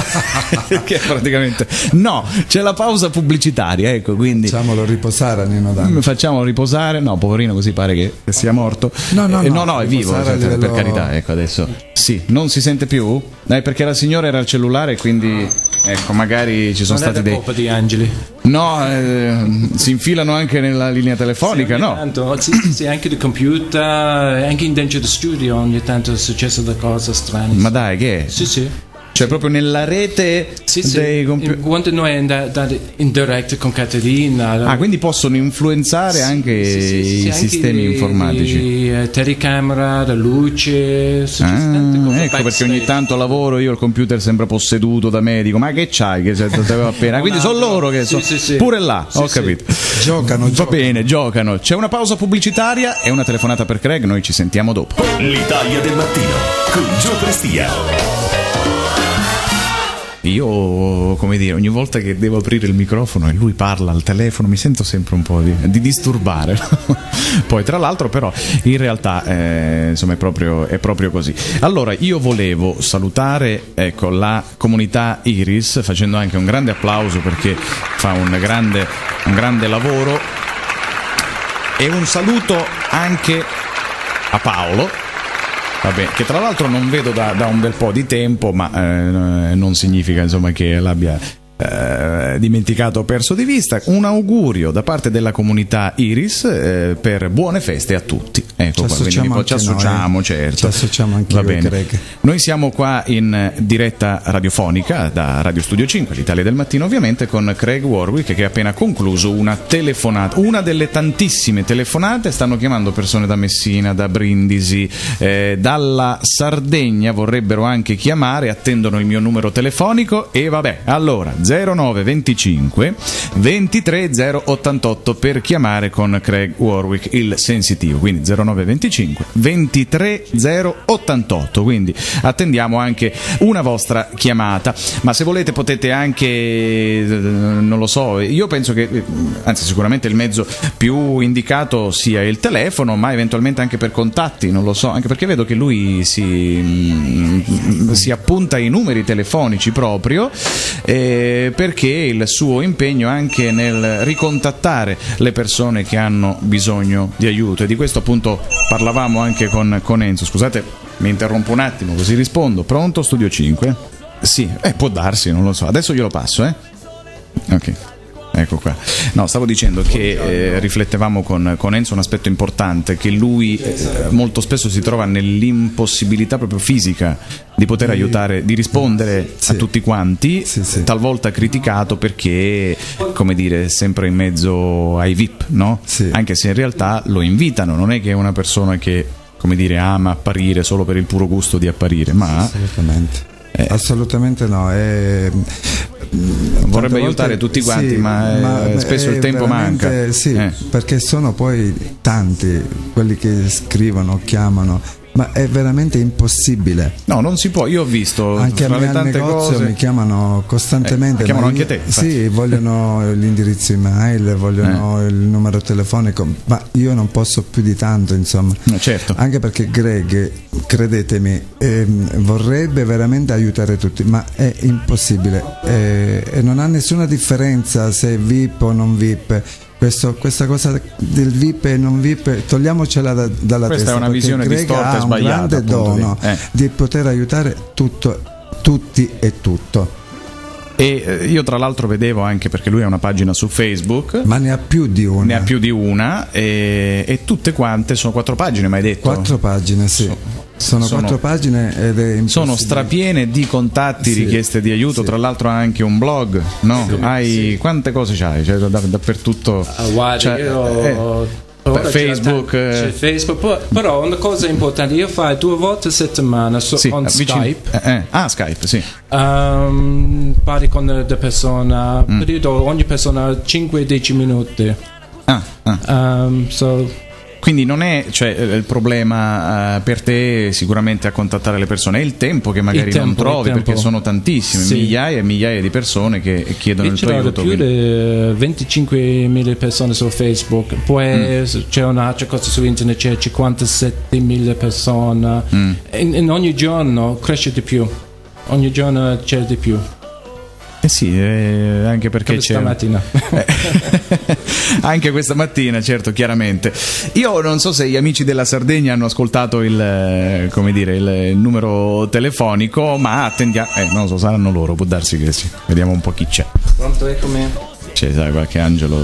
Che praticamente... No, c'è la pausa pubblicitaria, ecco, quindi... Facciamolo riposare a Ninno D'Angelo. Facciamolo riposare. No, poverino, così pare che sia morto. No, no, eh, no, no, no, è vivo, cioè, livello... per carità, ecco, adesso... Sì, non si sente più? Eh, perché la signora era al cellulare, quindi... Ecco, magari ci sono non stati dei... colpa di angeli. No, eh, si infilano anche nella linea telefonica, sì, no? Tanto, sì, sì, anche di computer, anche in dentro di studio ogni tanto è successo da cose strane. Ma dai, che è? Sì, sì. Cioè proprio nella rete Sì, sì. dei computer. Quando noi andiamo in direct con Caterina. Ah, quindi possono influenzare anche sì, sì, sì, i sì, sistemi anche informatici. Di, di telecamera, la luce. Ah, ecco perché ogni tanto lavoro io il computer sembra posseduto da me, dico ma che c'hai che sei appena, quindi sono loro che sì, sono sì, sì. pure là, Sì, ho sì. capito. Giocano, Va giocano. bene, giocano. C'è una pausa pubblicitaria e una telefonata per Craig, noi ci sentiamo dopo. L'Italia del mattino con Gio Prestia. Io, come dire, ogni volta che devo aprire il microfono e lui parla al telefono mi sento sempre un po' di, di disturbare. Poi tra l'altro però in realtà eh, insomma è proprio, è proprio così. Allora io volevo salutare, ecco, la comunità Iris facendo anche un grande applauso perché fa un grande, un grande lavoro, e un saluto anche a Paolo. Vabbè, che tra l'altro non vedo da, da un bel po' di tempo, ma eh, non significa insomma che l'abbia eh, dimenticato o perso di vista. Un augurio da parte della comunità Iris eh, per buone feste a tutti. Ecco, Ci qua, associamo quindi ci anche associamo, noi. certo. Ci associamo anche Va io e bene. Greg. Noi siamo qua in diretta radiofonica da Radio Studio cinque, l'Italia del mattino ovviamente, con Craig Warwick che ha appena concluso una telefonata, una delle tantissime telefonate. Stanno chiamando persone da Messina, da Brindisi, eh, dalla Sardegna vorrebbero anche chiamare, attendono il mio numero telefonico e vabbè, allora zero nove venticinque ventitré zero ottantotto per chiamare con Craig Warwick, il sensitivo, quindi zero nove venticinque ventitré zero ottantotto, quindi attendiamo anche una vostra chiamata. Ma se volete potete anche, non lo so, io penso che, anzi sicuramente il mezzo più indicato sia il telefono, ma eventualmente anche per contatti, non lo so, anche perché vedo che lui si, si appunta ai numeri telefonici proprio, eh, perché il suo impegno anche nel ricontattare le persone che hanno bisogno di aiuto, e di questo appunto parlavamo anche con, con Enzo. Scusate, mi interrompo un attimo così rispondo. Pronto, Studio cinque? Sì, eh, può darsi, non lo so, adesso glielo passo, eh? Ok, ecco qua. No, stavo dicendo che eh, riflettevamo con, con Enzo un aspetto importante, che lui eh, molto spesso si trova nell'impossibilità proprio fisica di poter aiutare, di rispondere sì. a tutti quanti, sì, sì. talvolta criticato perché, come dire, è sempre in mezzo ai V I P, no? Sì. Anche se in realtà lo invitano, non è che è una persona che, come dire, ama apparire solo per il puro gusto di apparire, ma Assolutamente. Eh. Assolutamente no. È... vorrebbe aiutare tutti quanti, sì, ma, eh, spesso il tempo manca. Sì, Eh. perché sono poi tanti quelli che scrivono, chiamano, ma è veramente impossibile. No, non si può. Io ho visto Anche a fra me le al tante negozio cose mi chiamano costantemente. Eh, chiamano ma anche io- te, infatti. Sì, vogliono l'indirizzo email, vogliono il numero telefonico, ma io non posso più di tanto, insomma. No, certo. Anche perché Greg, credetemi, ehm, vorrebbe veramente aiutare tutti, ma è impossibile, eh, e non ha nessuna differenza se è V I P o non V I P. Questo, questa cosa del V I P e non V I P togliamocela da, dalla Questa testa, è una perché visione Greg distorta e ha sbagliata, un grande appunto, dono di- eh. di poter aiutare tutto, tutti e tutto. E eh, io tra l'altro vedevo anche, perché lui ha una pagina su Facebook, Ma ne ha più di una. ne ha più di una, e, e tutte quante sono quattro pagine, mi hai detto? Quattro pagine, sì. Sono, sono- quattro pagine ed è impossibile. Sono strapiene di contatti, Sì, richieste di aiuto, sì. tra l'altro ha anche un blog, no? Hai quante cose c'hai? Cioè, da- dappertutto. Ah, guarda, Cioè, io eh, ora c'è Facebook, ta- c'è eh. Facebook, però- però una cosa importante, io fai due volte a settimana su, sì, on vicino- Skype, eh, eh. Ah, Skype, sì. um, parli con la persona, Mm. periodo, ogni persona ha cinque dieci minuti. Ah, ah. Um, so, Quindi non è, cioè, eh, il problema eh, per te sicuramente a contattare le persone, è il tempo che magari Il tempo, non trovi, il tempo. perché sono tantissime, Sì. migliaia e migliaia di persone che chiedono io il ce tuo l'ho aiuto. più quindi- di venticinquemila persone su Facebook, poi c'è un'altra cosa su internet, c'è cinquantasettemila persone, Mm. e, e ogni giorno cresce di più, ogni giorno c'è di più. Eh sì, eh, anche perché Come c'è stamattina. Eh, anche questa mattina, certo, chiaramente. Io non so se gli amici della Sardegna hanno ascoltato il, eh, come dire, il, il numero telefonico, ma attendiamo, eh, non lo so, saranno loro, può darsi che sì. Vediamo un po' chi c'è. Pronto, eccomi. C'è, sai, qualche angelo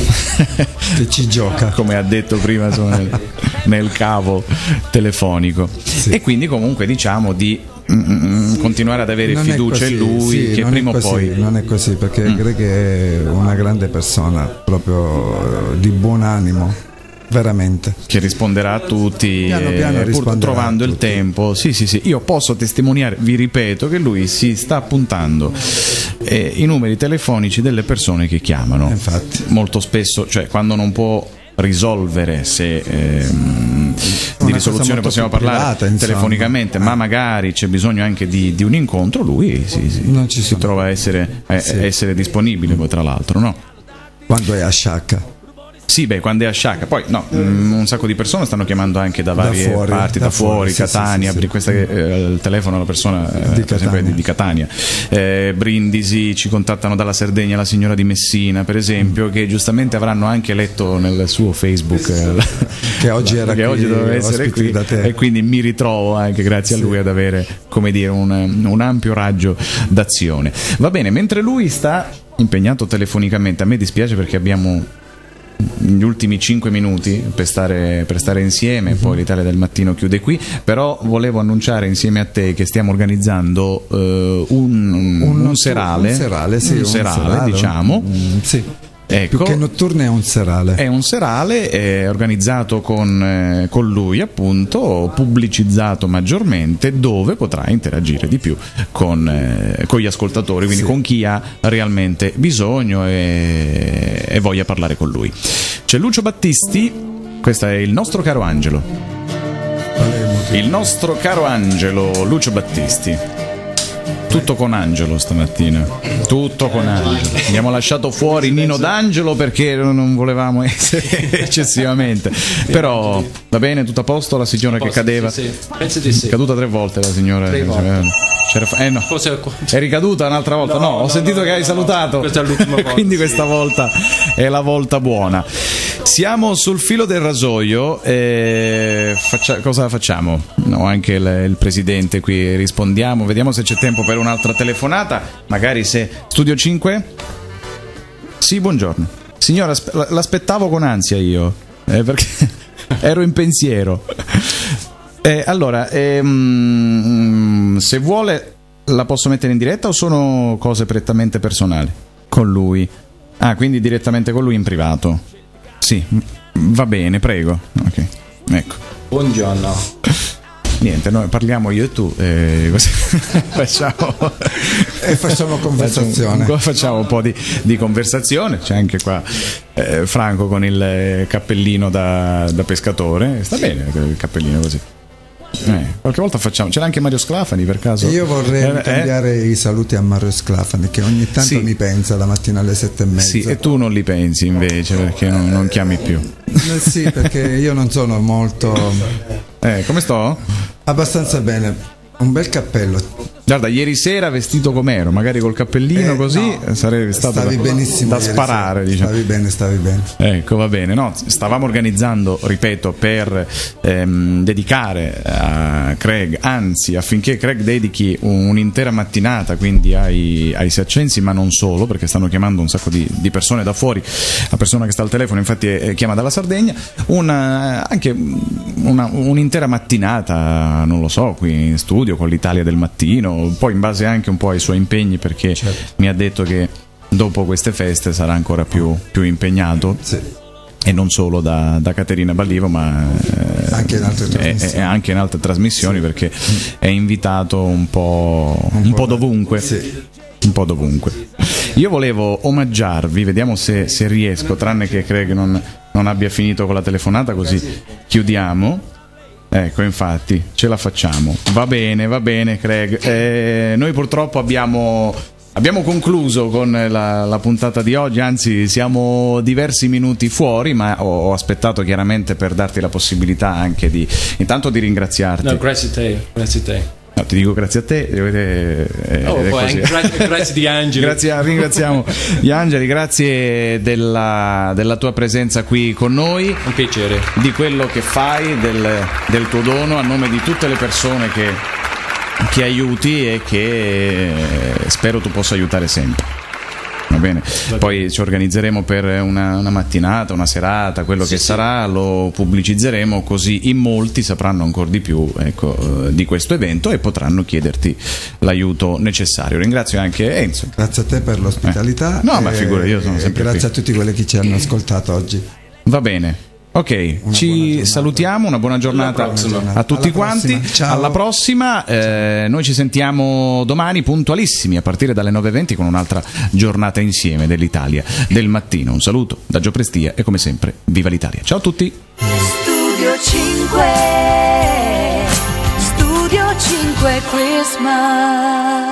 che ci gioca. come ha detto prima, insomma, nel, nel cavo telefonico. E quindi comunque diciamo di mm, continuare ad avere non fiducia così, in lui, sì, che non prima è così, o poi non è così, perché Mm. Greg è una grande persona, proprio di buon animo, veramente. che risponderà a tutti, Piano piano eh, pur risponderà trovando a il tutti. tempo. Sì, sì, sì. Io posso testimoniare, vi ripeto, che lui si sta appuntando eh, i numeri telefonici delle persone che chiamano. Infatti. Molto spesso, cioè quando non può risolvere, se ehm, di cosa risoluzione molto possiamo più parlare privata, insomma. telefonicamente, ma Eh. magari c'è bisogno anche di, di un incontro, lui si, si- Non ci si sono. trova a essere, a Sì. essere disponibile, poi tra l'altro, no? Quando è a Sciacca. Sì, beh, quando è a Sciacca. Poi no, mm, un sacco di persone stanno chiamando anche da Da varie fuori, parti, da, da fuori, fuori, sì, Catania, sì, sì, sì. questa che eh, il telefono la persona eh, per esempio, è Catania. di, di Catania. Eh, Brindisi, ci contattano dalla Sardegna la signora di Messina, per esempio, che giustamente avranno anche letto nel suo Facebook eh, Che oggi era che qui, oggi doveva essere ospite qui, da te. e quindi mi ritrovo anche grazie a Sì. lui ad avere, come dire, un, un ampio raggio d'azione. Va bene, mentre lui sta impegnato telefonicamente, a me dispiace perché abbiamo gli ultimi cinque minuti per stare, per stare insieme, Mhm. poi l'Italia del Mattino chiude qui, però volevo annunciare insieme a te che stiamo organizzando eh, un, un, un serale, un serale, sì, un un serale, serale. diciamo. Mm, sì. Ecco, Più che notturne è un serale. è un serale eh, organizzato con, eh, con lui, appunto, pubblicizzato maggiormente, dove potrà interagire di più con, eh, con gli ascoltatori, quindi Sì. con chi ha realmente bisogno e, e voglia parlare con lui. C'è Lucio Battisti, questo è il nostro caro Angelo. Qual è il motivo? Il nostro caro Angelo, Lucio Battisti. Tutto con Angelo stamattina. Tutto con Angelo. Abbiamo lasciato fuori Nino D'Angelo perché non volevamo essere eccessivamente. Però va bene, tutto a posto, la signora che cadeva. Sì, sì. Penso di sì. È caduta tre volte la signora. Tre volte. C'era- eh no. Forse È ricaduta un'altra volta? No, No, ho no, sentito no, che hai no, salutato. questa è l'ultima volta, Quindi sì. questa volta è la volta buona. Siamo sul filo del rasoio. E faccia- cosa facciamo? No, anche il, il presidente qui, rispondiamo. Vediamo se c'è tempo per un'altra telefonata. Magari se. Studio cinque? Sì, buongiorno. Signora, aspe- l'aspettavo con ansia io. Eh, perché ero in pensiero. Eh, allora, ehm, se vuole la posso mettere in diretta o sono cose prettamente personali? Con lui. Ah, quindi direttamente con lui in privato. Sì, va bene, prego. Ok, ecco. Buongiorno. Niente, noi parliamo io e tu, eh, così facciamo, E facciamo conversazione. Facciamo, facciamo un po' di, di conversazione. C'è anche qua eh, Franco con il eh, cappellino da, da pescatore. Sta bene il cappellino così. Eh, qualche volta facciamo. C'era anche Mario Sclafani per caso. Io vorrei Eh, eh? cambiare i saluti a Mario Sclafani, che ogni tanto Sì. mi pensa la mattina alle sette e mezza. Sì, e tu non li pensi invece perché non, non chiami più. Eh, sì, perché io non sono molto. Eh, come sto? Abbastanza bene. Un bel cappello. Guarda, ieri sera vestito com'ero, magari col cappellino Eh, così no, sarebbe stato stavi da, benissimo da ieri sparare, sera. diciamo. Stavi bene, stavi bene. Ecco, va bene. No, stavamo organizzando, ripeto, per ehm, dedicare a Craig, anzi affinché Craig dedichi un'intera mattinata quindi ai, ai Saccensi, ma non solo, perché stanno chiamando un sacco di, di persone da fuori. La persona che sta al telefono infatti è, chiama dalla Sardegna. Una, anche una, un'intera mattinata, non lo so, qui in studio con l'Italia del Mattino, poi in base anche un po' ai suoi impegni, perché Certo. mi ha detto che dopo queste feste sarà ancora più, più impegnato. Sì. E non solo da, da Caterina Ballivo, ma eh, Anche in altre e- trasmissioni. e anche in altre trasmissioni, perché è invitato un po', un Un po' po' dovunque. sì. Un po' dovunque. Io volevo omaggiarvi, vediamo se, se riesco, tranne che Craig non, non abbia finito con la telefonata, così chiudiamo. Ecco, infatti, ce la facciamo. Va bene, va bene, Craig. Eh, noi purtroppo abbiamo, abbiamo concluso con la, la puntata di oggi, anzi siamo diversi minuti fuori, ma ho, ho aspettato chiaramente per darti la possibilità anche di, intanto di ringraziarti. No, grazie a te, grazie a te. No, ti dico grazie a te, eh, eh, Oh, ed è poi così. anche grazie, grazie di Angelo. Grazie, ringraziamo gli angeli, grazie della, della tua presenza qui con noi, Un piacere. di quello che fai, del, del tuo dono, a nome di tutte le persone che, che aiuti e che eh, spero tu possa aiutare sempre. Va va bene. Poi ci organizzeremo per una, una mattinata, una serata, quello sì, che sì. sarà, lo pubblicizzeremo così in molti sapranno ancora di più, ecco, di questo evento e potranno chiederti l'aiuto necessario. Ringrazio anche Enzo. Grazie a te per l'ospitalità. Eh. No, ma figura, io sono sempre grazie qui. a tutti quelli che ci hanno ascoltato oggi. Va bene. Ok, una ci salutiamo, una buona giornata a tutti quanti. Ciao. Alla prossima, eh, noi ci sentiamo domani puntualissimi a partire dalle nove e venti con un'altra giornata insieme dell'Italia del mattino. Un saluto da Gio Prestia e come sempre, viva l'Italia. Ciao a tutti. Studio cinque, Studio cinque Christmas.